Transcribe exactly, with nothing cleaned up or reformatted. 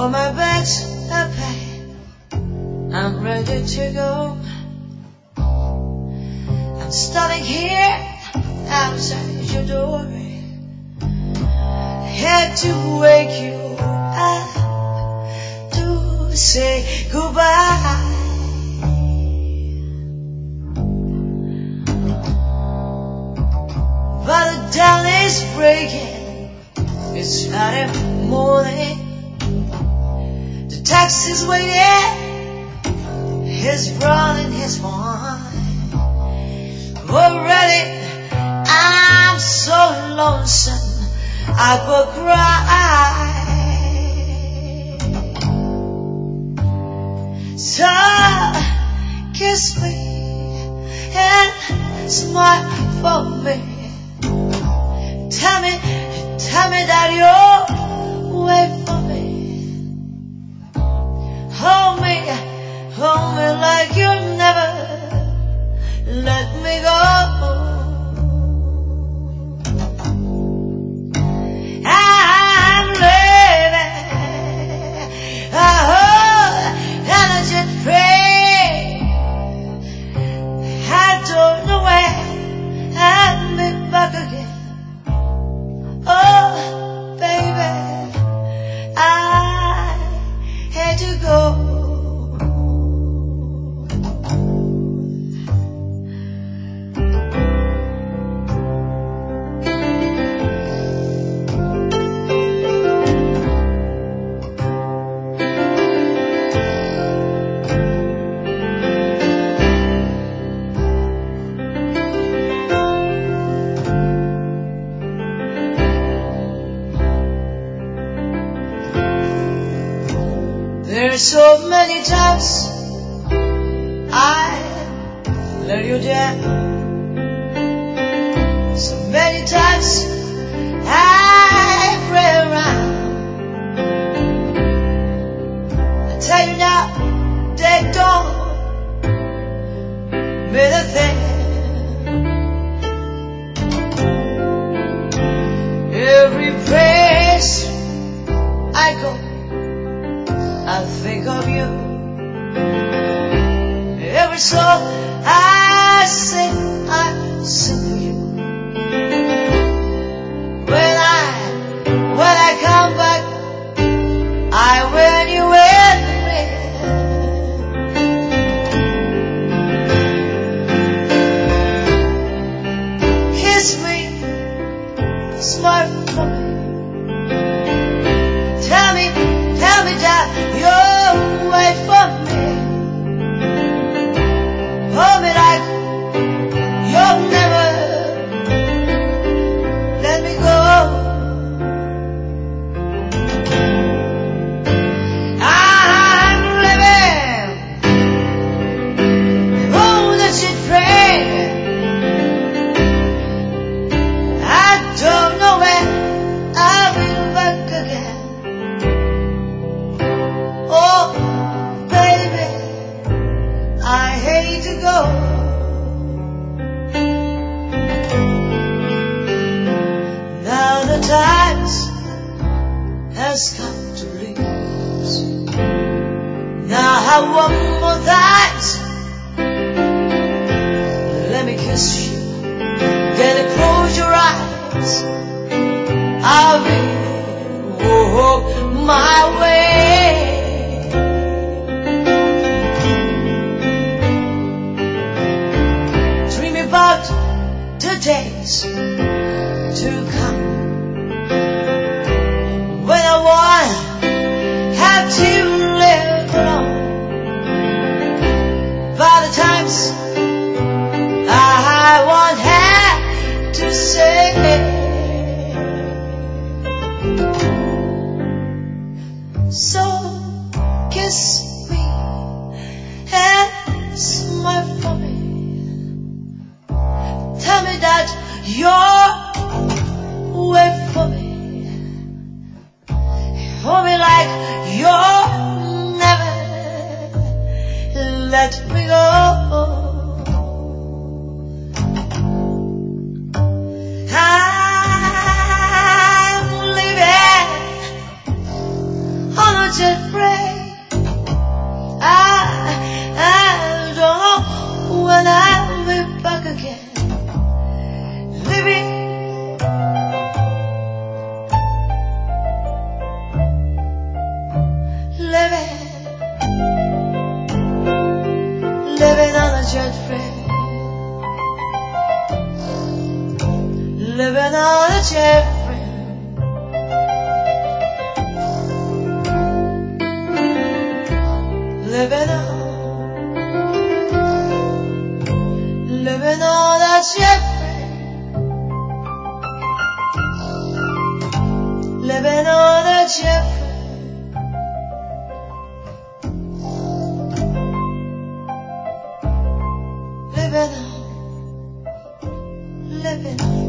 for my bills to pay. I'm ready to go. I'm standing here outside your door, had to wake you up to say goodbye. But the dawn is breaking, it's Friday morning. The taxi's waiting, he's running his mind. Already I'm so lonesome I could cry. So kiss me and smile for me. Tell me, tell me that you'll wait for me. Hold me, hold me like you'll never let me go. I'm living, I hope, and I just pray. I don't know when I'll be back again. Oh, baby, I had to go. There's so many times I let you down. So many times I pray around. I tell you now, they don't mean a thing. Every place I go, I think of you. Every song I sing, I sing for you. When I, when I come back, I want you with me. Kiss me, smile for me. Tell me, tell me that you'll wait for me. Hold me like you'll never let me go. I'm living, oh, that you pray. I don't know when I'll be back again. Oh, baby, I hate to go. Now the time has come to leave us. Now I have one more time. Let me kiss you. Then close your eyes. I'll be walk my way. About the days to come when I won't have to live alone. By the times I won't have to say so. Kiss me and smile for me. Tell me that you're wait for me. Hold me like you'll never let me go. I'm living on a jet jet frame, living on a jet frame, living on, living on a jet frame, living on a jet frame. Living on, living on.